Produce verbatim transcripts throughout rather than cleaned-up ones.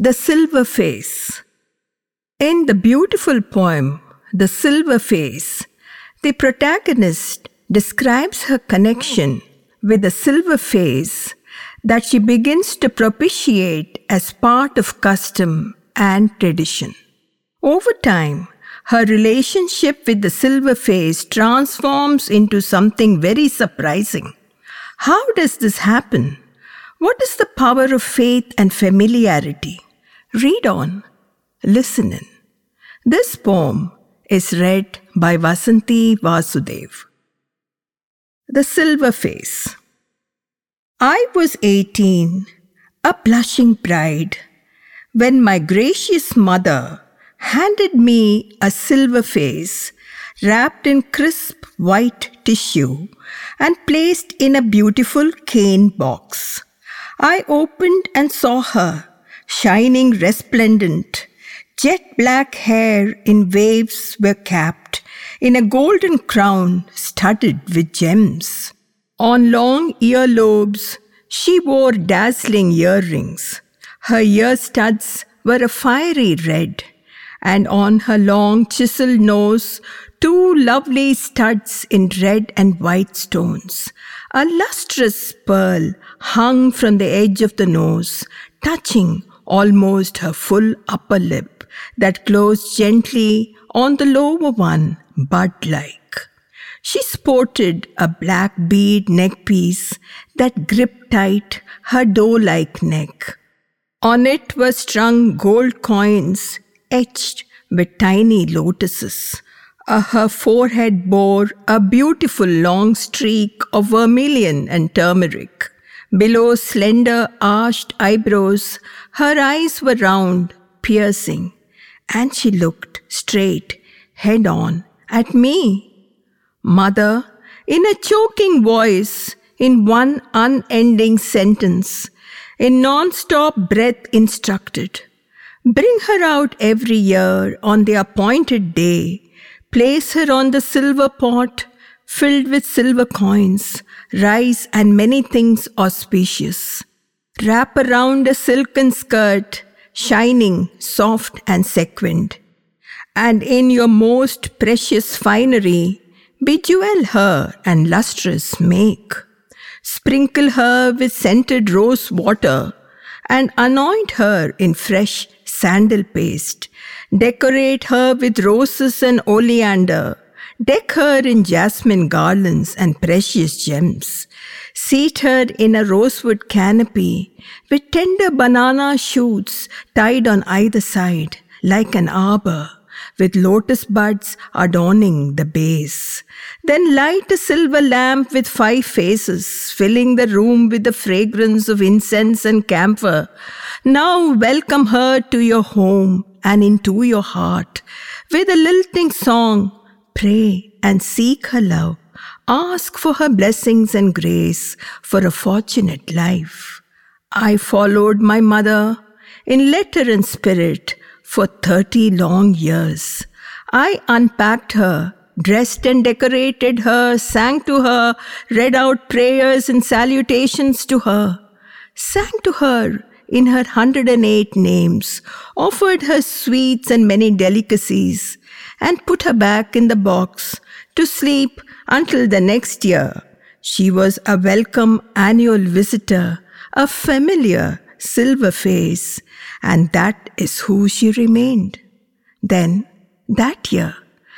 The Silver Face. In the beautiful poem, The Silver Face, the protagonist describes her connection with the silver face that she begins to propitiate as part of custom and tradition. Over time, her relationship with the silver face transforms into something very surprising. How does this happen? What is the power of faith and familiarity? Read on, listen in. This poem is read by Vasanthi Vasudev. The Silver Face. I was eighteen, a blushing bride, when my gracious mother handed me a silver face wrapped in crisp white tissue and placed in a beautiful cane box. I opened and saw her, shining resplendent. Jet black hair in waves were capped in a golden crown studded with gems. On long earlobes, she wore dazzling earrings. Her ear studs were a fiery red, and on her long chiseled nose, two lovely studs in red and white stones. A lustrous pearl hung from the edge of the nose, touching almost her full upper lip that closed gently on the lower one, bud-like. She sported a black bead neckpiece that gripped tight her doe-like neck. On it were strung gold coins etched with tiny lotuses. Uh, her forehead bore a beautiful long streak of vermilion and turmeric. Below slender arched eyebrows, her eyes were round, piercing, and she looked straight, head-on, at me. Mother, in a choking voice, in one unending sentence, in non-stop breath instructed, bring her out every year on the appointed day, place her on the silver pot filled with silver coins, rice and many things auspicious. Wrap around a silken skirt, shining, soft and sequined, and in your most precious finery, bejewel her and lustrous make. Sprinkle her with scented rose water and anoint her in fresh sandal paste. Decorate her with roses and oleander. Deck her in jasmine garlands and precious gems. Seat her in a rosewood canopy with tender banana shoots tied on either side like an arbor, with lotus buds adorning the base. Then light a silver lamp with five faces, filling the room with the fragrance of incense and camphor. Now welcome her to your home and into your heart. With a lilting song, pray and seek her love. Ask for her blessings and grace for a fortunate life. I followed my mother in letter and spirit for thirty long years. I unpacked her, dressed and decorated her, sang to her, read out prayers and salutations to her, sang to her in her hundred and eight names, offered her sweets and many delicacies, and put her back in the box to sleep until the next year. She was a welcome annual visitor, a familiar silver face, and that is who she remained. Then, that year,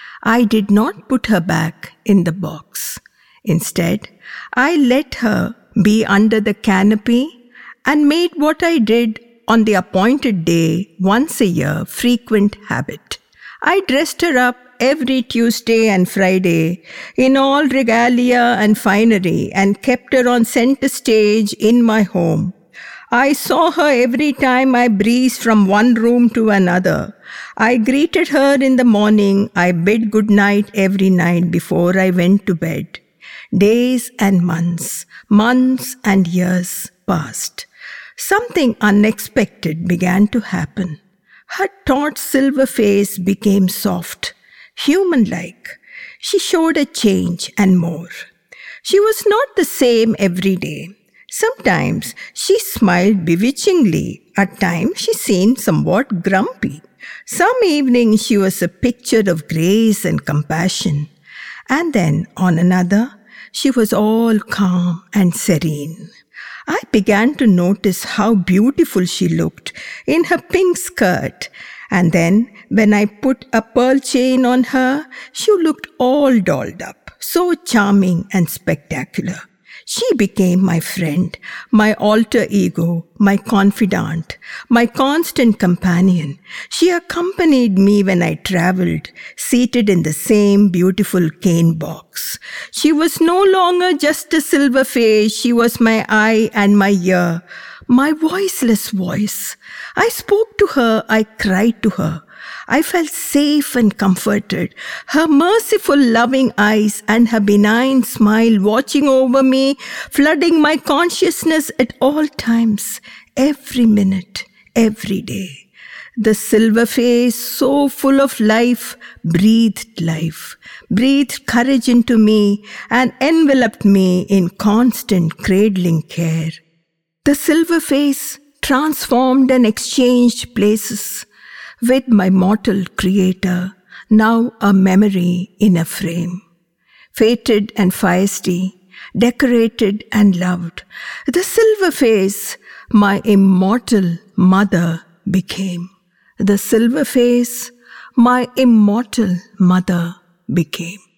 I did not put her back in the box. Instead, I let her be under the canopy and made what I did on the appointed day once a year frequent habit. I dressed her up every Tuesday and Friday in all regalia and finery and kept her on center stage in my home. I saw her every time I breezed from one room to another. I greeted her in the morning. I bid good night every night before I went to bed. Days and months, months and years passed. Something unexpected began to happen. Her taut silver face became soft, human-like. She showed a change and more. She was not the same every day. Sometimes she smiled bewitchingly. At times she seemed somewhat grumpy. Some evenings she was a picture of grace and compassion. And then on another, she was all calm and serene. I began to notice how beautiful she looked in her pink skirt. And then when I put a pearl chain on her, she looked all dolled up, so charming and spectacular. She became my friend, my alter ego, my confidant, my constant companion. She accompanied me when I traveled, seated in the same beautiful cane box. She was no longer just a silver face. She was my eye and my ear, my voiceless voice. I spoke to her, I cried to her. I felt safe and comforted. Her merciful, loving eyes and her benign smile watching over me, flooding my consciousness at all times, every minute, every day. The silver face, so full of life, breathed life, breathed courage into me and enveloped me in constant cradling care. The silver face transformed and exchanged places with my mortal creator, now a memory in a frame. Fated and feisty, decorated and loved, the silver face, my immortal mother became. The silver face, my immortal mother became.